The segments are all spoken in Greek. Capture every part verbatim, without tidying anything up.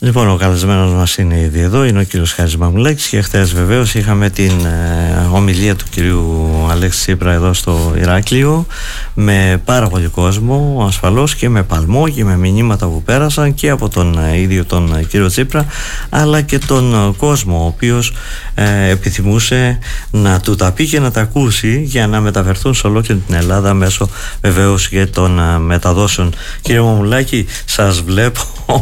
Λοιπόν, ο καλεσμένος μας είναι ήδη εδώ, είναι ο κύριος Χάρης Μαμουλάκης, και χθες βεβαίως είχαμε την ε, ομιλία του κυρίου Αλέξη Τσίπρα εδώ στο Ηράκλειο, με πάρα πολύ κόσμο, ασφαλώς, και με παλμό και με μηνύματα που πέρασαν και από τον ε, ίδιο τον ε, κύριο Τσίπρα, αλλά και τον ε, κόσμο, ο οποίος ε, επιθυμούσε να του τα πει και να τα ακούσει για να μεταφερθούν σε ολόκληρη την Ελλάδα μέσω βεβαίως και των ε, μεταδόσεων. Κύριε Μαμουλάκη, σας βλέπω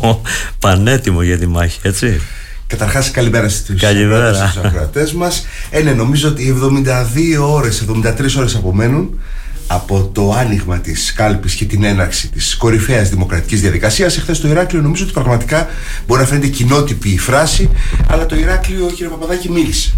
πανέτοιμο για τη μάχη, έτσι. Καταρχάς, καλημέρα στους ακροατές μας. Ε, ναι, νομίζω ότι εβδομήντα δύο ώρες, εβδομήντα τρεις ώρες απομένουν από το άνοιγμα της κάλπης και την έναρξη της κορυφαίας δημοκρατικής διαδικασίας. Εχθές στο Ηράκλειο, νομίζω ότι πραγματικά μπορεί να φαίνεται κοινότυπη η φράση, αλλά το Ηράκλειο, κύριε Παπαδάκη, μίλησε.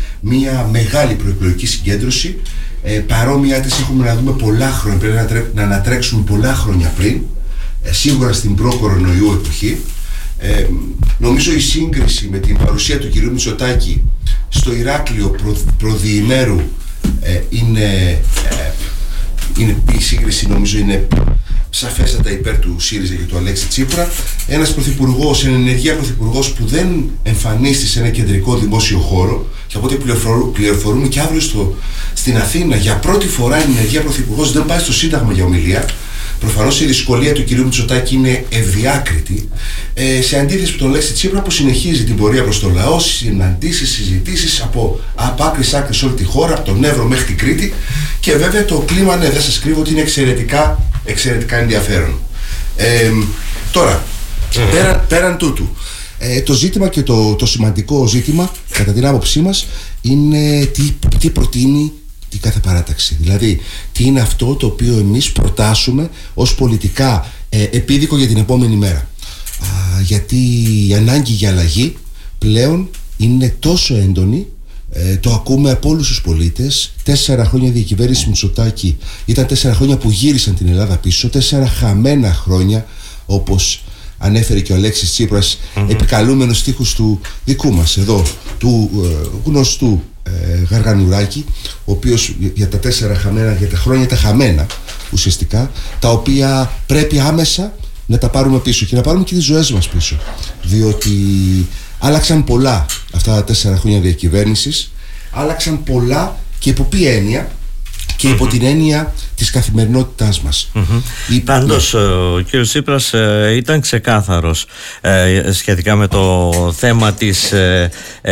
Μια μεγάλη προεκλογική συγκέντρωση, ε, παρόμοια της έχουμε να δούμε πολλά χρόνια, πρέπει να, τρέ, να ανατρέξουμε πολλά χρόνια πριν, ε, σίγουρα στην προ-κορονοϊού εποχή. Ε, νομίζω η σύγκριση με την παρουσία του κυρίου Μητσοτάκη στο Ηράκλειο προ, προδιημέρου ε, είναι, ε, είναι, η σύγκριση νομίζω είναι σαφέστατα υπέρ του ΣΥΡΙΖΑ και του Αλέξη Τσίπρα. Ένας πρωθυπουργός, ένα ενεργεία πρωθυπουργός που δεν εμφανίστηκε σε ένα κεντρικό δημόσιο χώρο, και από ό,τι πληροφορούμε και αύριο στο, στην Αθήνα για πρώτη φορά η ενεργεία πρωθυπουργός δεν πάει στο Σύνταγμα για ομιλία. Προφανώς η δυσκολία του κυρίου Μητσοτάκη είναι ευδιάκριτη, ε, σε αντίθεση με τον Αλέξη Τσίπρα που συνεχίζει την πορεία προς το λαό, συναντήσεις, συζητήσεις από, από άκρη σ' άκρη σε όλη τη χώρα, από τον Εύρο μέχρι την Κρήτη, και βέβαια το κλίμα, ναι, δεν σας κρύβω ότι είναι εξαιρετικά, εξαιρετικά ενδιαφέρον. Ε, τώρα, mm-hmm. πέραν, πέραν τούτου, ε, το ζήτημα και το, το σημαντικό ζήτημα κατά την άποψή μας είναι τι, τι προτείνει την κάθε παράταξη. Δηλαδή, τι είναι αυτό το οποίο εμείς προτάσουμε ως πολιτικά ε, επίδικο για την επόμενη μέρα. Α, γιατί η ανάγκη για αλλαγή πλέον είναι τόσο έντονη, ε, το ακούμε από όλους τους πολίτες. Τέσσερα χρόνια διακυβέρνηση Μητσοτάκη ήταν τέσσερα χρόνια που γύρισαν την Ελλάδα πίσω, τέσσερα χαμένα χρόνια, όπως ανέφερε και ο Αλέξης Τσίπρας, mm-hmm. επικαλούμενος στίχους του δικού μας εδώ, του ε, γνωστού ε, Γαργανουράκη, ο οποίος για τα τέσσερα χαμένα, για τα χρόνια τα χαμένα ουσιαστικά, τα οποία πρέπει άμεσα να τα πάρουμε πίσω και να πάρουμε και τις ζωές μας πίσω, διότι άλλαξαν πολλά αυτά τα τέσσερα χρόνια διακυβέρνησης, άλλαξαν πολλά και υπό ποια έννοια? Και υπό mm-hmm. την έννοια της καθημερινότητάς μας. Mm-hmm. Η... Πάντως ναι. ο κύριος Τσίπρας ε, ήταν ξεκάθαρος ε, σχετικά με το θέμα της ε,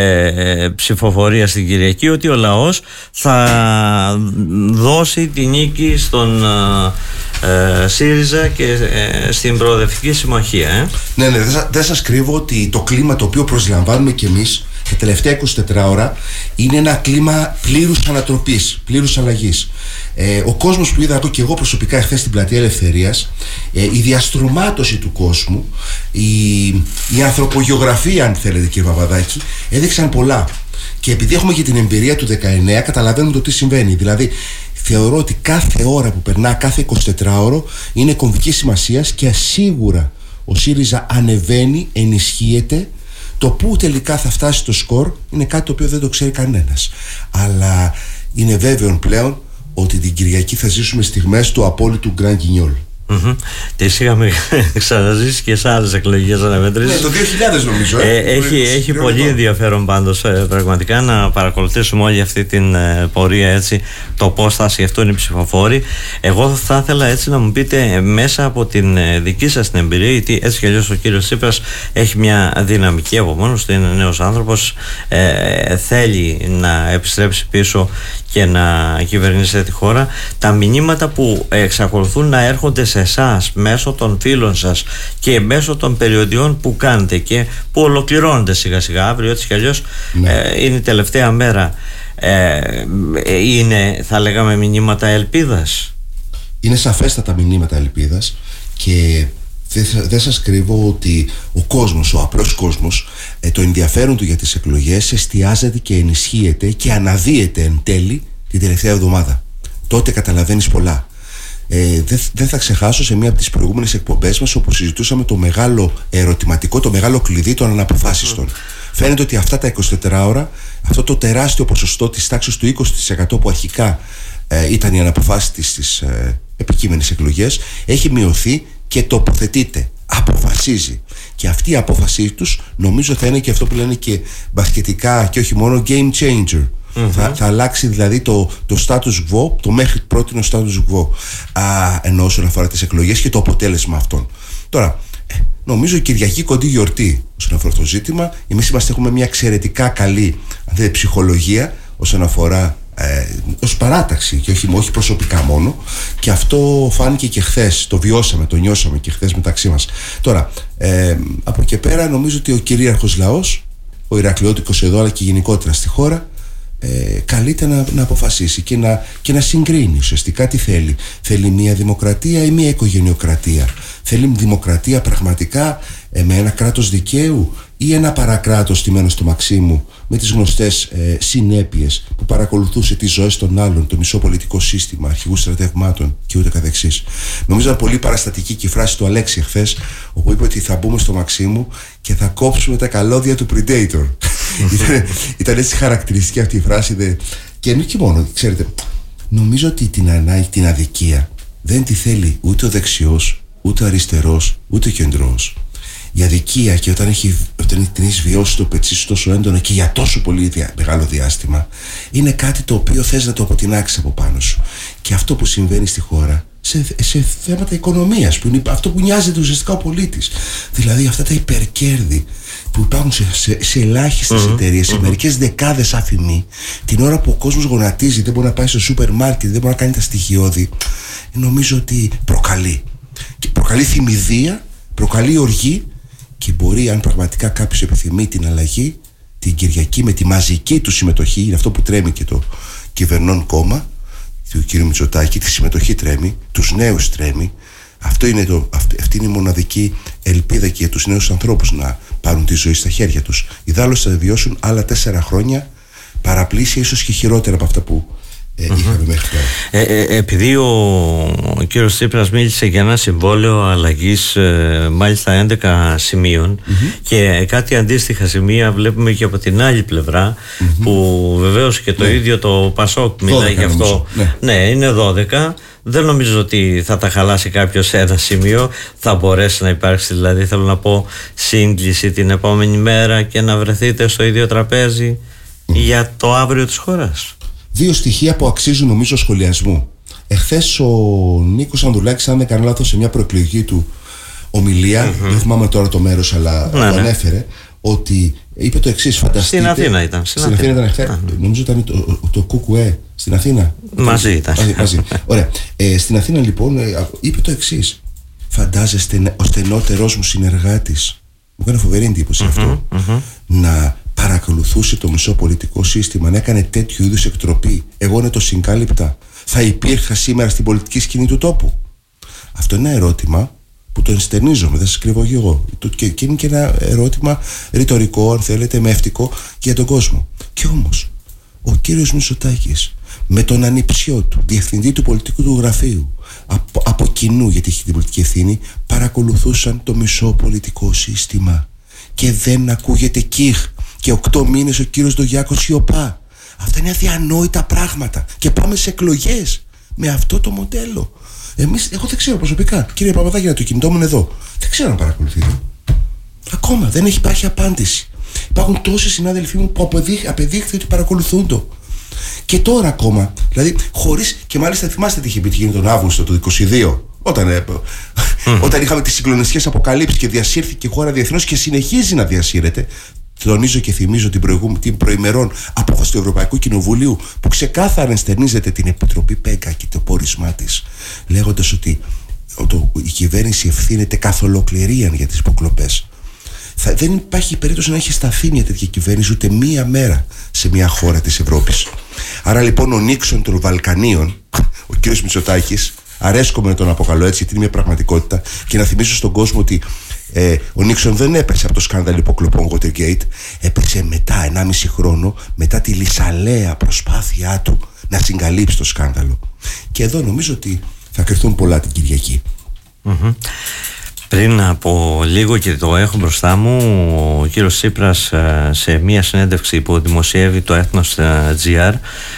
ε, ψηφοφορίας την Κυριακή, ότι ο λαός θα δώσει τη νίκη στον ε, ε, ΣΥΡΙΖΑ και ε, στην Προοδευτική Συμμαχία. Ε. Ναι, ναι, δεν δεν σας κρύβω ότι το κλίμα το οποίο προσλαμβάνουμε κι εμείς τα τελευταία είκοσι τέσσερις ώρα είναι ένα κλίμα πλήρους ανατροπής, πλήρους αλλαγής. Ε, ο κόσμος που είδα εδώ και εγώ προσωπικά εχθές στην Πλατεία Ελευθερίας, ε, η διαστρωμάτωση του κόσμου, η, η ανθρωπογεωγραφία, αν θέλετε, κύριε Παπαδάκη, έδειξαν πολλά. Και επειδή έχουμε και την εμπειρία του δεκαεννέα, καταλαβαίνουμε το τι συμβαίνει. Δηλαδή, θεωρώ ότι κάθε ώρα που περνά, κάθε εικοσιτετράωρο είναι κομβική σημασίας και σίγουρα ο ΣΥΡΙΖΑ ανεβαίνει, ενισχύεται. Το που τελικά θα φτάσει το σκορ είναι κάτι το οποίο δεν το ξέρει κανένας. Αλλά είναι βέβαιο πλέον ότι την Κυριακή θα ζήσουμε στιγμές του απόλυτου Γκραν Γκινιόλ. Mm-hmm. Τις είχαμε ξαναζήσει και σε άλλες εκλογικές αναμετρήσεις. Ναι, το δύο χιλιάδες νομίζω. Ε, ε, έχει έχει πολύ ενδιαφέρον πάντως ε, πραγματικά να παρακολουθήσουμε όλη αυτή την ε, πορεία, έτσι, το πώς θα σκεφτούν οι ψηφοφόροι. Εγώ θα ήθελα έτσι να μου πείτε ε, μέσα από την ε, δική σας την εμπειρία, γιατί έτσι κι αλλιώς ο κύριος Τσίπρας έχει μια δυναμική από μόνος του, είναι νέος άνθρωπος, ε, θέλει να επιστρέψει πίσω και να κυβερνήσετε τη χώρα. Τα μηνύματα που εξακολουθούν να έρχονται σε εσάς μέσω των φίλων σας και μέσω των περιοδιών που κάνετε και που ολοκληρώνονται σιγά σιγά αύριο, έτσι κι αλλιώς ναι. ε, είναι η τελευταία μέρα, ε, είναι, θα λέγαμε, μηνύματα ελπίδας. Είναι σαφέστατα μηνύματα ελπίδας και δεν σας κρύβω ότι ο κόσμος, ο απλός κόσμος, ε, το ενδιαφέρον του για τις εκλογές εστιάζεται και ενισχύεται και αναδύεται εν τέλει την τελευταία εβδομάδα. Τότε καταλαβαίνεις πολλά. Ε, δεν, δεν θα ξεχάσω σε μία από τις προηγούμενες εκπομπές μας, όπου συζητούσαμε το μεγάλο ερωτηματικό, το μεγάλο κλειδί των αναποφάσιστων. Mm. Φαίνεται ότι αυτά τα εικοσιτέσσερις ώρα, αυτό το τεράστιο ποσοστό της τάξης του είκοσι τοις εκατό που αρχικά ε, ήταν η αναποφάσιστη στις ε, επικείμενες εκλογές, έχει μειωθεί και τοποθετείται, αποφασίζει. Και αυτή η απόφασή τους νομίζω θα είναι και αυτό που λένε και μπασκετικά και όχι μόνο game changer. Mm-hmm. Θα, θα αλλάξει δηλαδή το, το status quo, το μέχρι πρότινο status quo, α, ενώ όσον αφορά τις εκλογές και το αποτέλεσμα αυτών. Τώρα, νομίζω η Κυριακή κοντή γιορτή όσον αφορά αυτό το ζήτημα. Εμείς είμαστε, έχουμε μια εξαιρετικά καλή δε, ψυχολογία όσον αφορά ε, ως παράταξη και όχι, όχι προσωπικά μόνο, και αυτό φάνηκε και χθες, το βιώσαμε, το νιώσαμε και χθες μεταξύ μας. Τώρα, ε, από εκεί πέρα νομίζω ότι ο κυρίαρχος λαός, ο Ηρακλειώτικος εδώ αλλά και γενικότερα στη χώρα, Ε, καλείται να, να αποφασίσει και να, και να συγκρίνει ουσιαστικά τι θέλει. Θέλει μια δημοκρατία ή μια οικογενειοκρατία? Θέλει δημοκρατία πραγματικά ε, με ένα κράτος δικαίου ή ένα παρακράτος στημένο στο Μαξίμου με τις γνωστές ε, συνέπειες που παρακολουθούσε τις ζωές των άλλων, το μισό πολιτικό σύστημα, αρχηγούς στρατευμάτων και ούτε καθεξής. Νομίζω ήταν πολύ παραστατική και η φράση του Αλέξη χθες, όπου είπε ότι θα μπούμε στο Μαξίμου και θα κόψουμε τα καλώδια του Predator. ήταν, ήταν έτσι χαρακτηριστική αυτή η φράση δε. Και είναι και μόνο, ξέρετε, νομίζω ότι την ανάγκη, την αδικία δεν τη θέλει ούτε ο δεξιός, ούτε ο αριστερός, ούτε ο κεντρός. Η αδικία, και όταν, έχει, όταν την έχεις βιώσει το πετσί τόσο έντονα και για τόσο πολύ δια, μεγάλο διάστημα, είναι κάτι το οποίο θες να το αποτινάξεις από πάνω σου. Και αυτό που συμβαίνει στη χώρα σε, σε θέματα οικονομίας, που είναι αυτό που νοιάζεται ουσιαστικά ο πολίτης, δηλαδή αυτά τα υπερκέρδη που υπάρχουν σε, σε, σε ελάχιστες mm-hmm. εταιρείες, σε mm-hmm. μερικές δεκάδες αφημί, την ώρα που ο κόσμος γονατίζει, δεν μπορεί να πάει στο σούπερ μάρκετ, δεν μπορεί να κάνει τα στοιχειώδη, νομίζω ότι προκαλεί. Και προκαλεί θυμηδία, προκαλεί οργή. Και μπορεί, αν πραγματικά κάποιος επιθυμεί την αλλαγή, την Κυριακή με τη μαζική του συμμετοχή, είναι αυτό που τρέμει και το κυβερνών κόμμα του κ. Μητσοτάκη, τη συμμετοχή τρέμει, τους νέους τρέμει. Αυτό είναι το, αυτή, αυτή είναι η μοναδική ελπίδα και για τους νέους ανθρώπους να πάρουν τη ζωή στα χέρια τους. Ιδάλλως θα βιώσουν άλλα τέσσερα χρόνια παραπλήσια, ίσως και χειρότερα από αυτά που Ε, mm-hmm. μέχρι ε, ε, επειδή ο, ο κύριος Τσίπρας μίλησε για ένα συμβόλαιο αλλαγής ε, μάλιστα έντεκα σημείων mm-hmm. και κάτι αντίστοιχα σημεία βλέπουμε και από την άλλη πλευρά mm-hmm. που βεβαίως και το ναι. ίδιο το Πασόκ μιλάει γι' αυτό. Ναι. ναι, είναι δώδεκα. Δεν νομίζω ότι θα τα χαλάσει κάποιος ένα σημείο. Θα μπορέσει να υπάρξει, δηλαδή θέλω να πω, σύγκληση την επόμενη μέρα και να βρεθείτε στο ίδιο τραπέζι mm-hmm. για το αύριο της χώρας. Δύο στοιχεία που αξίζουν νομίζω σχολιασμού. Εχθές ο Νίκος Ανδρουλάκης, αν δεν κάνω λάθος, σε μια προεκλογική του ομιλία, mm-hmm. δεν θυμάμαι τώρα το μέρος, αλλά ναι, το ανέφερε, ναι. ότι είπε το εξής, φανταστείτε. Στην Αθήνα ήταν. Στην, στην Αθήνα ήταν εχθές. Mm-hmm. Νομίζω ήταν το, το, το ΚΚΕ στην Αθήνα. Μαζί ήταν. Μαζί, μαζί. Ωραία. Ε, στην Αθήνα λοιπόν είπε το εξής. Φαντάζεστε ο στενότερος μου συνεργάτης, μου έκανε φοβερή εντύπωση mm-hmm. αυτό, mm-hmm. να παρακολουθούσε το μισό πολιτικό σύστημα, να έκανε τέτοιου είδους εκτροπή. Εγώ να το συγκάλυπτα, θα υπήρχα σήμερα στην πολιτική σκηνή του τόπου? Αυτό είναι ένα ερώτημα που το ενστερνίζομαι, δεν σας κρύβω και εγώ. Και, και είναι και ένα ερώτημα ρητορικό, αν θέλετε, μευτικό για τον κόσμο. Και όμως, ο κύριος Μητσοτάκης, με τον ανιψιό του, διευθυντή του πολιτικού του γραφείου, από, από κοινού, γιατί έχει την πολιτική ευθύνη, παρακολουθούσαν το μισό πολιτικό σύστημα. Και δεν ακούγεται κιχ. Και οκτώ μήνες ο κύριος Ντογιάκος σιωπά. Αυτά είναι αδιανόητα πράγματα. Και πάμε σε εκλογές με αυτό το μοντέλο. Εμείς, εγώ δεν ξέρω προσωπικά. Κύριε Παπαδάκη, το κινητό μου είναι εδώ. Δεν ξέρω να παρακολουθείτε. Ακόμα δεν έχει υπάρχει απάντηση. Υπάρχουν τόσοι συνάδελφοί μου που απεδείχθη ότι παρακολουθούν το. Και τώρα ακόμα, δηλαδή χωρίς. Και μάλιστα θυμάστε τι είχε πει, τι γίνει τον Αύγουστο του είκοσι δύο. Όταν, ε, mm. όταν είχαμε τις συγκλονιστικές αποκαλύψεις και διασύρθηκε η χώρα διεθνώς και συνεχίζει να διασύρεται. Τονίζω και θυμίζω την, την προημερών απόφαση του Ευρωπαϊκού Κοινοβουλίου που ξεκάθαρα ενστερνίζεται την Επιτροπή ΠΕΚΑ και το πόρισμά της, λέγοντας ότι το, η κυβέρνηση ευθύνεται καθ' ολοκληρίαν για τις υποκλοπές. Θα, δεν υπάρχει περίπτωση να έχει σταθεί μια τέτοια κυβέρνηση ούτε μία μέρα σε μια χώρα της Ευρώπης. Άρα λοιπόν ο Νίξον των Βαλκανίων, ο κύριος Μητσοτάκης, αρέσκομαι να τον αποκαλώ έτσι γιατί είναι μια πραγματικότητα, και να θυμίσω στον κόσμο ότι Ε, ο Νίξον δεν έπεσε από το σκάνδαλο υποκλοπών Watergate. Έπεσε μετά, ενάμιση χρόνο μετά τη λυσαλέα προσπάθειά του να συγκαλύψει το σκάνδαλο. Και εδώ νομίζω ότι θα κρυφθούν πολλά την Κυριακή. Mm-hmm. Πριν από λίγο, και το έχω μπροστά μου, ο κύριος Τσίπρας σε μία συνέντευξη που δημοσιεύει το Έθνος τζι αρ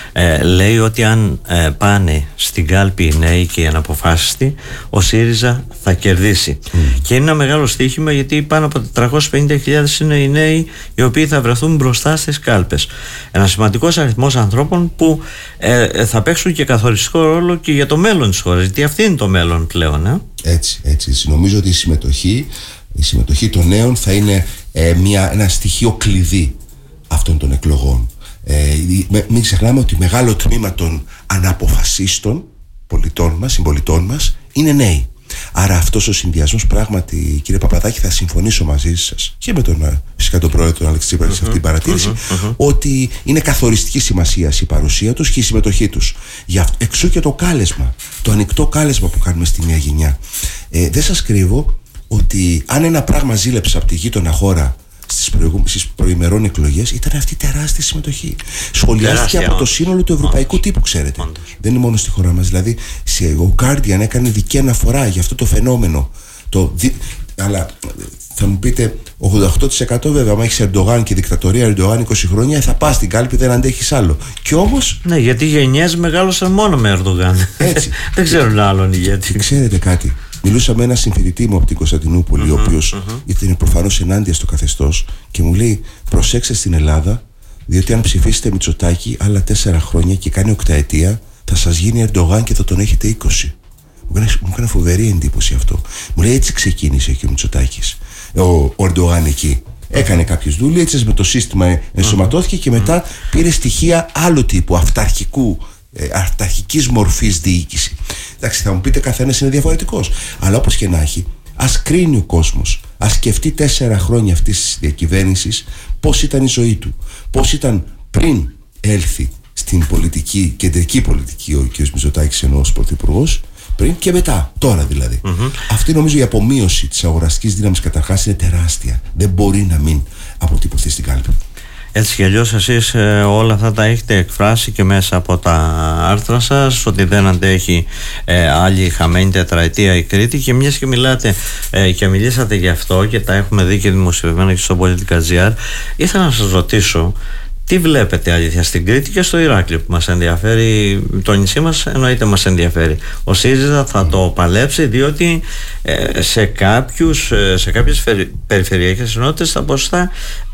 ε, λέει ότι αν ε, πάνε στην κάλπη οι νέοι και οι αναποφάσιστοι, ο ΣΥΡΙΖΑ θα κερδίσει. Mm. Και είναι ένα μεγάλο στοίχημα, γιατί πάνω από τετρακόσιες πενήντα χιλιάδες είναι οι νέοι οι οποίοι θα βρεθούν μπροστά στις κάλπες. Ένα σημαντικός αριθμός ανθρώπων που ε, θα παίξουν και καθοριστικό ρόλο και για το μέλλον της χώρας, γιατί αυτή είναι το μέλλον πλέον. Ε? Έτσι, έτσι. Νομίζω ότι η συμμετοχή, η συμμετοχή των νέων θα είναι ε, μια, ένα στοιχείο κλειδί αυτών των εκλογών. Ε, μην ξεχνάμε ότι μεγάλο τμήμα των αναποφασίστων πολιτών μας, συμπολιτών μας, είναι νέοι. Άρα αυτός ο συνδυασμός, πράγματι, κύριε Παπαδάκη, θα συμφωνήσω μαζί σας και με τον, φυσικά τον πρόεδρο τον Αλέξη Τσίπρα, σε αυτή την παρατήρηση, mm-hmm. ότι είναι καθοριστική σημασία η παρουσία τους και η συμμετοχή τους. Γι' αυτό, εξού και το κάλεσμα, το ανοιχτό κάλεσμα που κάνουμε στη νέα γενιά. Ε, δεν σας κρύβω ότι αν ένα πράγμα ζήλεψε από τη γείτονα χώρα στις, προηγου... στις προημερών εκλογές, ήταν αυτή η τεράστια συμμετοχή. Σχολιάστηκε τεράστια, από το σύνολο του ευρωπαϊκού όντως. Τύπου, ξέρετε. Όντως. Δεν είναι μόνο στη χώρα μας. Δηλαδή, ο Guardian έκανε δική αναφορά για αυτό το φαινόμενο. Το... Αλλά θα μου πείτε, ογδόντα οκτώ τοις εκατό βέβαια, άμα έχεις Ερντογάν και δικτατορία Ερντογάν είκοσι χρόνια, θα πας στην κάλπη, δεν αντέχεις άλλο. Και όμως. Ναι, γιατί οι γενιές μεγάλωσαν μόνο με Ερντογάν. Έτσι. Δεν ξέρουν άλλον ηγέτη. Και ξέρετε κάτι. Μιλούσα με ένα συμφοιτητή μου από την Κωνσταντινούπολη, mm-hmm, ο οποίος mm-hmm. ήταν προφανώς ενάντια στο καθεστώς, και μου λέει: προσέξτε στην Ελλάδα, διότι αν ψηφίσετε Μητσοτάκη άλλα τέσσερα χρόνια και κάνει οκταετία, θα σας γίνει Ερντογάν και θα τον έχετε είκοσι. Μου έκανε φοβερή εντύπωση αυτό. Μου λέει: έτσι ξεκίνησε και ο Μητσοτάκης, ο, ο Ερντογάν εκεί. Έκανε κάποιες δουλειές, με το σύστημα ενσωματώθηκε και μετά πήρε στοιχεία άλλου τύπου, αυταρχικού. Αυταρχικής μορφής διοίκηση. Εντάξει, θα μου πείτε, καθένας είναι διαφορετικός. Αλλά όπως και να έχει, ας κρίνει ο κόσμος, ας σκεφτεί τέσσερα χρόνια αυτής της διακυβέρνησης πώς ήταν η ζωή του, πώς ήταν πριν έλθει στην πολιτική, κεντρική πολιτική ο κ. Μητσοτάκης ενώ ως πρωθυπουργός, πριν και μετά, τώρα δηλαδή. Mm-hmm. Αυτή νομίζω η απομείωση της αγοραστικής δύναμης καταρχάς είναι τεράστια. Δεν μπορεί να μην αποτυπωθεί στην κάλπη. Έτσι κι αλλιώς εσείς ε, όλα αυτά τα έχετε εκφράσει και μέσα από τα άρθρα σας, ότι δεν αντέχει ε, άλλη χαμένη τετραετία η Κρήτη, και μιας και μιλάτε ε, και μιλήσατε γι' αυτό και τα έχουμε δει και δημοσιευμένα και στο Πολιτικά.gr, ήθελα να σας ρωτήσω τι βλέπετε αλήθεια στην Κρήτη και στο Ηράκλειο που μας ενδιαφέρει. Το νησί μας εννοείται μας ενδιαφέρει. Ο ΣΥΡΙΖΑ θα το παλέψει, διότι ε, σε, κάποιους, ε, σε κάποιες περιφερειακές ενότητες τα ποσοστά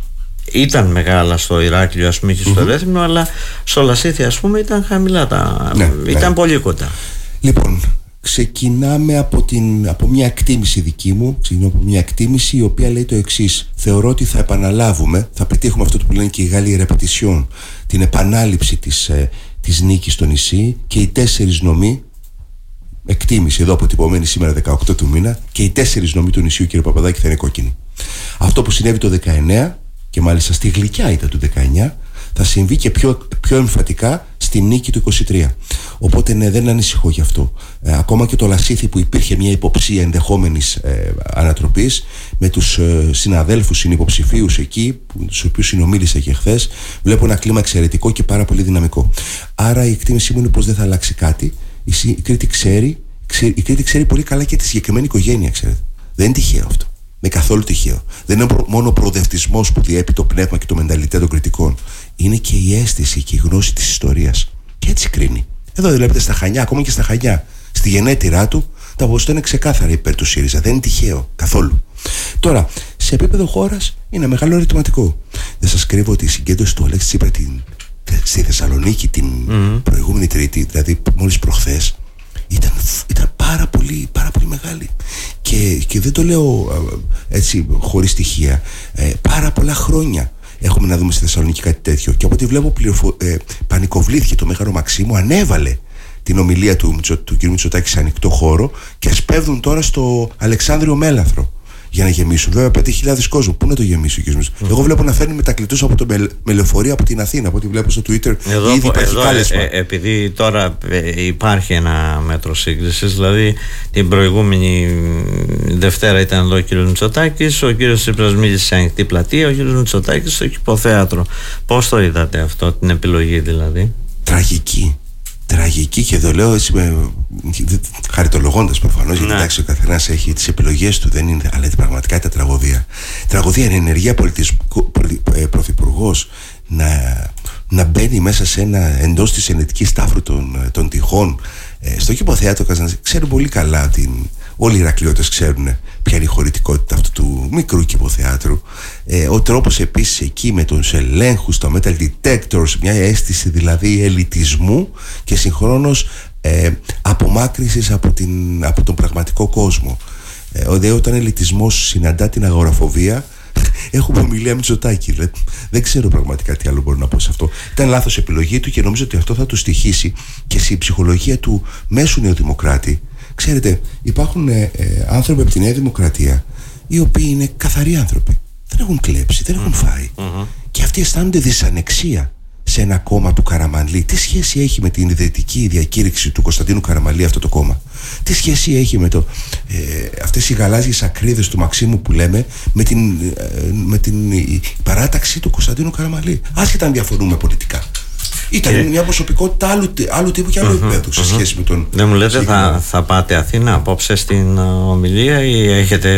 ήταν μεγάλα στο Ηράκλειο, ας πούμε, και στο mm-hmm. Ρέθυμνο, αλλά στο Λασίθι, ας πούμε, ήταν χαμηλά τα... Ναι, ήταν ναι. πολύ κοντά. Λοιπόν, ξεκινάμε από, την, από μια εκτίμηση δική μου, ξεκινάμε από μια εκτίμηση η οποία λέει το εξής: θεωρώ ότι θα επαναλάβουμε, θα πετύχουμε αυτό που λένε και οι Γάλλοι ρεπετησιόν, την επανάληψη της, ε, της νίκης στο νησί, και οι τέσσερις νομοί, εκτίμηση εδώ αποτυπωμένη σήμερα δεκαοκτώ του μήνα, και οι τέσσερις νομοί του νησιού, κύριε Παπαδάκη, θα είναι κόκκινοι. Αυτό που συνέβη το δεκαεννέα, και μάλιστα στη γλυκιά ήττα του δεκαεννέα, θα συμβεί και πιο, πιο εμφατικά στη νίκη του είκοσι τρία. Οπότε ναι, δεν ανησυχώ γι' αυτό. Ε, ακόμα και το Λασίθι, που υπήρχε μια υποψία ενδεχόμενης ε, ανατροπής, με τους ε, συναδέλφους συνυποψηφίους εκεί, με τους οποίους συνομίλησα και χθες, βλέπω ένα κλίμα εξαιρετικό και πάρα πολύ δυναμικό. Άρα η εκτίμησή μου είναι πως δεν θα αλλάξει κάτι. Η, η, Κρήτη ξέρει, ξέρει, η Κρήτη ξέρει πολύ καλά και τη συγκεκριμένη οικογένεια, ξέρετε. Δεν είναι τυχαίο αυτό. Με καθόλου τυχαίο. Δεν είναι μόνο ο προοδευτισμός που διέπει το πνεύμα και το μενταλιτέ των κριτικών. Είναι και η αίσθηση και η γνώση της ιστορίας. Και έτσι κρίνει. Εδώ βλέπετε στα Χανιά, ακόμα και στα Χανιά, στη γενέτειρά του, τα ποσοστά είναι ξεκάθαρα υπέρ του ΣΥΡΙΖΑ. Δεν είναι τυχαίο καθόλου. Τώρα, σε επίπεδο χώρας είναι μεγάλο ερωτηματικό. Δεν σας κρύβω ότι η συγκέντρωση του Αλέξη Τσίπρα την, στη Θεσσαλονίκη την mm-hmm. προηγούμενη Τρίτη, δηλαδή μόλις προχθές, Ήταν, ήταν πάρα πολύ, πάρα πολύ μεγάλη. Και, και δεν το λέω έτσι χωρίς στοιχεία. Ε, πάρα πολλά χρόνια έχουμε να δούμε στη Θεσσαλονίκη κάτι τέτοιο. Και από ό,τι βλέπω, πληροφο, ε, πανικοβλήθηκε το Μέγαρο Μαξίμου, ανέβαλε την ομιλία του, του, του κ. Μητσοτάκη σε ανοιχτό χώρο, και σπέβδουν τώρα στο Αλεξάνδριο Μέλαθρο για να γεμίσουν. Βέβαια, πέντε χιλιάδες κόσμο. Πού να το γεμίσει ο κ. Μητσοτάκης? Mm. Εγώ βλέπω να φέρνει μετακλητούς από το με, με λεωφορείο από την Αθήνα, από ό,τι βλέπω στο Twitter. Εδώ, ήδη υπάρχει εδώ, κάλεσμα. Ε, επειδή τώρα ε, υπάρχει ένα μέτρο σύγκρισης, δηλαδή την προηγούμενη Δευτέρα ήταν εδώ ο κ. Μητσοτάκης, ο κ. Τσίπρας μίλησε σε ανοιχτή πλατεία, ο κ. Μητσοτάκης στο Κηποθέατρο. Πώς το είδατε αυτό, την επιλογή δηλαδή? Τραγική. Τραγική, και εδώ λέω έτσι με, χαριτολογώντας προφανώς, γιατί εντάξει, ο καθένας έχει τις επιλογές του, δεν είναι, αλλά πραγματικά ήταν τραγωδία. Τραγωδία είναι ενεργεία πρωθυπουργός να, να μπαίνει μέσα σε ένα, εντός της ενετικής τάφρου των, των τυχών, ε, στο κηποθέατρο Καζανζή. Ξέρουν πολύ καλά την. Όλοι οι Ηρακλειώτες ξέρουν ποια είναι η χωρητικότητα αυτού του μικρού κηποθεάτρου. Ε, ο τρόπος επίσης εκεί με τους ελέγχους, τα metal detectors, μια αίσθηση δηλαδή ελιτισμού και συγχρόνως ε, απομάκρυσης από, την, από τον πραγματικό κόσμο. Ε, ο, δε, όταν ελιτισμός συναντά την αγοραφοβία, έχουμε ομιλία Μητσοτάκη. Δεν, δεν ξέρω πραγματικά τι άλλο μπορώ να πω σε αυτό. Ήταν λάθος επιλογή του και νομίζω ότι αυτό θα του στοιχήσει και στη ψυχολογία του μέσου νεοδημοκράτη. Ξέρετε, υπάρχουν ε, ε, άνθρωποι από τη Νέα Δημοκρατία οι οποίοι είναι καθαροί άνθρωποι. Δεν έχουν κλέψει, δεν έχουν φάει. Mm-hmm. Και αυτοί αισθάνονται δυσανεξία σε ένα κόμμα του Καραμανλή. Τι σχέση έχει με την ιδρυτική διακήρυξη του Κωνσταντίνου Καραμανλή αυτό το κόμμα? Τι σχέση έχει με το, ε, αυτές οι γαλάζιες ακρίδες του Μαξίμου που λέμε με την, ε, με την η παράταξη του Κωνσταντίνου Καραμανλή? Άσχετα αν διαφορούμε πολιτικά. Ήταν και... μια προσωπικότητα άλλου, άλλου τύπου και άλλου uh-huh, επίπεδου σε uh-huh. σχέση με τον. Δεν μου λέτε, θα, θα πάτε Αθήνα απόψε στην uh, ομιλία ή έχετε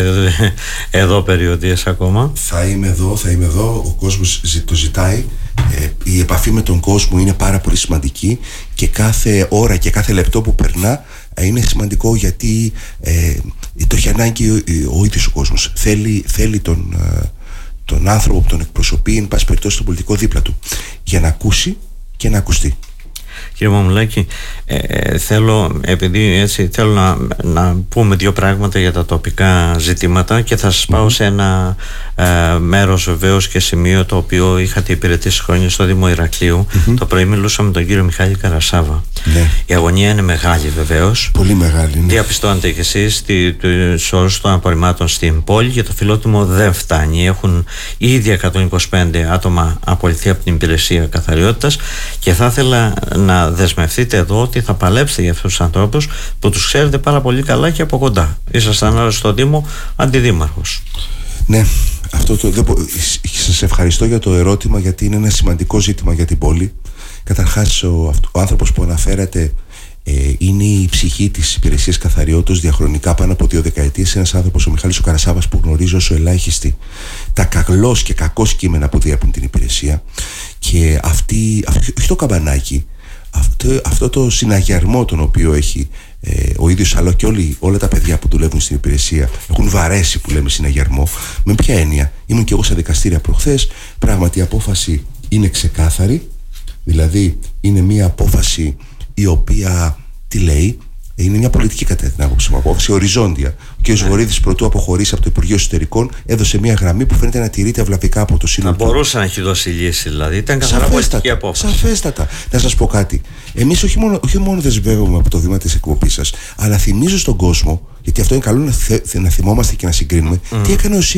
εδώ περιοδίες ακόμα? Θα είμαι εδώ, θα είμαι εδώ. Ο κόσμος το ζητάει. Ε, η επαφή με τον κόσμο είναι πάρα πολύ σημαντική και κάθε ώρα και κάθε λεπτό που περνά ε, είναι σημαντικό, γιατί ε, το έχει ανάγκη ο, ο ίδιος ο κόσμος. Θέλει, θέλει τον, ε, τον άνθρωπο που τον εκπροσωπεί, εν πάση περιπτώσει, τον πολιτικό δίπλα του, για να ακούσει και να ακουστεί. Κύριε Μαμουλάκη, ε, θέλω, επειδή έτσι θέλω να, να πούμε δύο πράγματα για τα τοπικά ζητήματα και θα σας mm-hmm. πάω σε ένα ε, μέρος βεβαίως και σημείο το οποίο είχατε υπηρετήσει χρόνια στο Δήμο Ηρακλείου. Mm-hmm. Το πρωί μιλούσαμε με τον κύριο Μιχάλη Καρασάβα. Ναι. Η αγωνία είναι μεγάλη βεβαίως. Πολύ μεγάλη. Ναι. Διαπιστώνετε κι εσείς τους όρους των απορριμμάτων στην πόλη και το φιλότιμο δεν φτάνει. Έχουν ήδη εκατόν είκοσι πέντε άτομα απολυθεί από την υπηρεσία καθαριότητας και θα ήθελα να δεσμευτείτε εδώ ότι θα παλέψετε για αυτούς τους ανθρώπους που τους ξέρετε πάρα πολύ καλά και από κοντά. Ήσασταν άρα στο Δήμο αντιδήμαρχος. Ναι, αυτό το, σας ευχαριστώ για το ερώτημα, γιατί είναι ένα σημαντικό ζήτημα για την πόλη. Καταρχάς, ο, ο άνθρωπος που αναφέρατε ε, είναι η ψυχή της υπηρεσίας καθαριότητας διαχρονικά πάνω από δύο δεκαετίες. Ένας άνθρωπος, ο Μιχάλης ο Καρασάβας, που γνωρίζω όσο ελάχιστη τα καλώς και κακώς κείμενα που διέπουν την υπηρεσία, και αυτή, όχι το καμπανάκι, Αυτό, αυτό το συναγερμό τον οποίο έχει ε, ο ίδιος, αλλά και όλοι, όλα τα παιδιά που δουλεύουν στην υπηρεσία έχουν βαρέσει, που λέμε συναγερμό. Με ποια έννοια? Ήμουν και εγώ στα δικαστήρια προχθές. Πράγματι η απόφαση είναι ξεκάθαρη. Δηλαδή είναι μια απόφαση η οποία, τι λέει, είναι μια πολιτική κατά την άποψη μου απόφαση, οριζόντια. Ο κ. Βορύδης, πρωτού αποχωρήσει από το Υπουργείο Εσωτερικών, έδωσε μια γραμμή που φαίνεται να τηρείται ευλαβικά από το σύνολο. Θα μπορούσε να έχει δώσει λύση, δηλαδή. Ήταν καθαρά πολιτική απόφαση. Σαφέστατα. Να σας πω κάτι. Εμείς όχι μόνο, όχι μόνο δεσμεύομαι από το βήμα της εκπομπής σας, αλλά θυμίζω στον κόσμο, γιατί αυτό είναι καλό να, θε, να θυμόμαστε και να συγκρίνουμε, mm. τι έκανε ο